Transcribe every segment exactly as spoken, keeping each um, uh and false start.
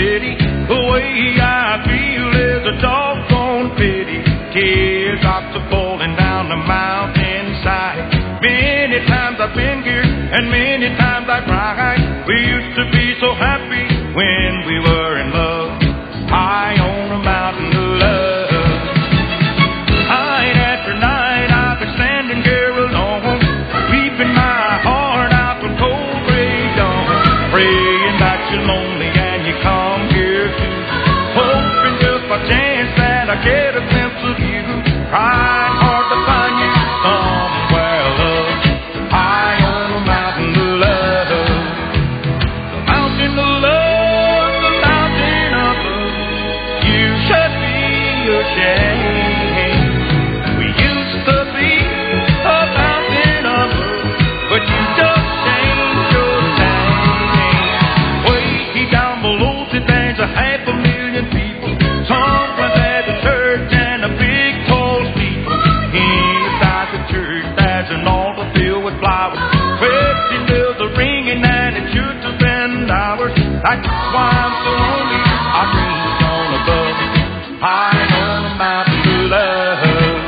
city. The way I feel is a doggone pity. Teardrops are falling down the mountainside. Many times I've been here and many times I cried. We used to be so happy when we were in love, high on a mountain of love. Night after night I've been standing here alone, weeping my heart out from cold gray dawn, praying that you're lonely and you come here too, hoping just by chance that I get a glimpse of you. Trying hard to find you somewhere, love, high on a mountain of love. The mountain of love, the mountain of love. You should be ashamed. We used to be a mountain of love, but you just changed your name. Way down below, see, there's a half a million people. Somewhere there's a church and a big tall steeple. Inside the church there's an altar filled with flowers. Wedding bells are ringing and it should have been ours. That's why I'm so lonely. I dreamed on above, high on a mountain of love.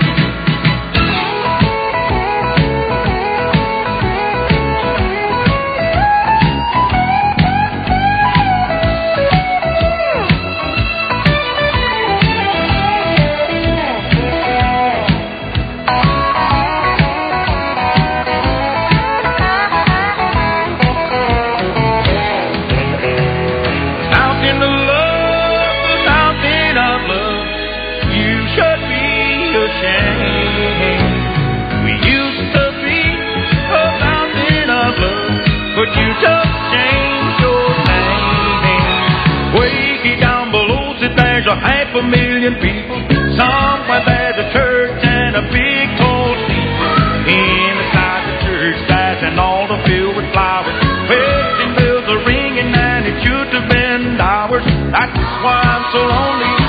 Mountain of love, the mountain of love. You should be ashamed. We used to be a mountain of love, but you just changed your name. Way down below, see, there's a half a million people. Somewhere there's a church and a big tall steeple. Inside the church there's an altar filled with flowers. Wedding bells are ringing and it should have been ours. That's why I'm so lonely.